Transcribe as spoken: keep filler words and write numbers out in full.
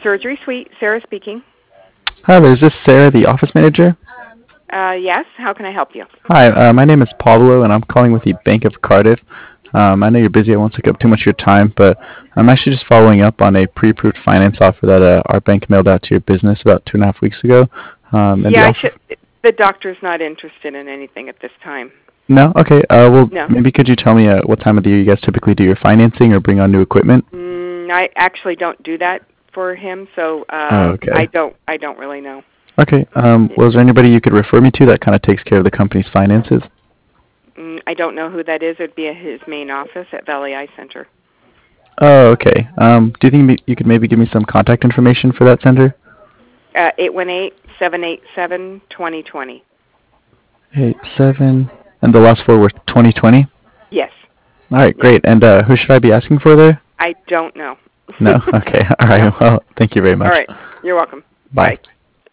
Surgery Suite, Sarah speaking. Hi there, is this Sarah, the office manager? Uh, yes, how can I help you? Hi, uh, my name is Pablo, and I'm calling with the Bank of Cardiff. Um, I know you're busy, I won't take up too much of your time, but I'm actually just following up on a pre-approved finance offer that uh, our bank mailed out to your business about two and a half weeks ago. Um, and the Yeah, I offer... should, the doctor's not interested in anything at this time. No? Okay, uh, well, No. maybe could you tell me uh, what time of the year you guys typically do your financing or bring on new equipment? Mm, I actually don't do that for him, so uh, Oh, okay. I don't. I don't really know. Okay, um, well, is there anybody you could refer me to that kind of takes care of the company's finances? Mm, I don't know who that is. It'd be at his main office at Valley Eye Center. Oh, okay. Um, do you think me- you could maybe give me some contact information for that center? Uh, eight one eight, seven eight seven, two zero two zero. Eight seven, and the last four were twenty twenty. Yes. All right, Yeah. great. And uh, who should I be asking for there? I don't know. No. Okay. All right. No. Well, thank you very much. All right. You're welcome. Bye. Bye.